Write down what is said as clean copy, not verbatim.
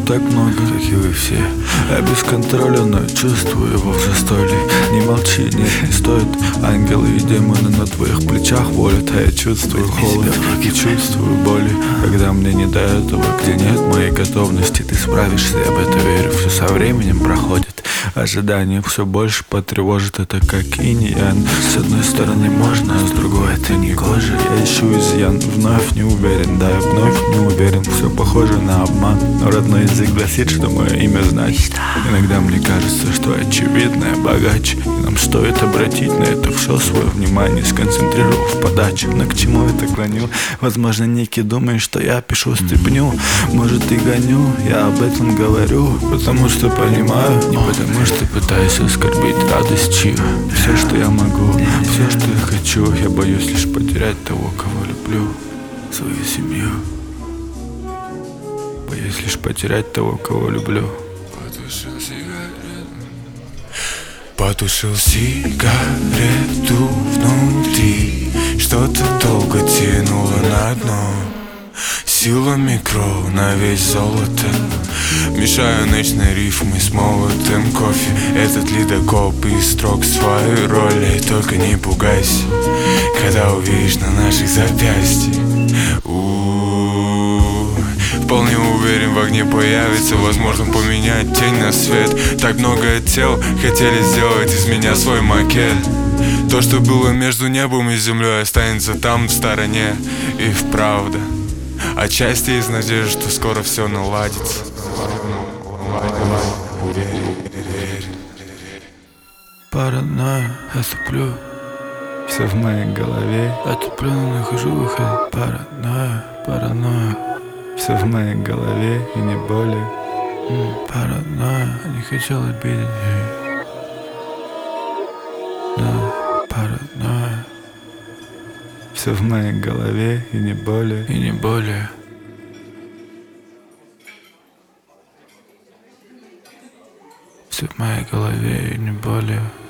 так много, как и вы все. Я без контроля, но чувствую его в застолье. Не молчи, нет, не стоит. Ангелы и демоны на твоих плечах волят. А я чувствую холод и чувствую боли, когда мне не до этого, где нет моей готовности. Ты справишься, я в это верю. Все со временем проходит. Ожидание все больше потревожит. Это как инь-ян. С одной стороны можно, а с другой это не гоже. Я ищу изъян, вновь не уверен. Да, я вновь не уверен. Все похоже на обман, но родной язык гласит, что мое имя значит. Иногда мне кажется, что очевидное богаче, и нам стоит обратить на это все свое внимание, сконцентрировав в подаче. Но к чему это клоню? Возможно, Ники думает, что я пишу степню. Может, и гоню, я об этом говорю, потому что понимаю, не потому что пытаюсь оскорбить радость чью. Все, что я могу, все, что я хочу, я боюсь лишь потерять того, кого люблю, свою семью. Боюсь лишь потерять того, кого люблю. Потушил сигарету внутри, что-то долго тянуло на дно. Сила микро на весь золото. Мешаю ночные рифмы с молотым кофе. Этот ледокоп из строк своей роли. Только не пугайся, когда увидишь на наших запястьях. Вполне уверен, в огне появится. Возможно, поменять тень на свет. Так много тел хотели сделать из меня свой макет. То, что было между небом и землей, останется там в стороне. И вправду отчасти из надежды, что скоро все наладится. Паранойя, я туплю. Все в моей голове. Я туплю, но нахожу выход. Паранойя, паранойя. Все в моей голове и не более. Паранойя, не хотел обидеть. Да, паранойя. Все в моей голове и не более, и не более. Все в моей голове и не более.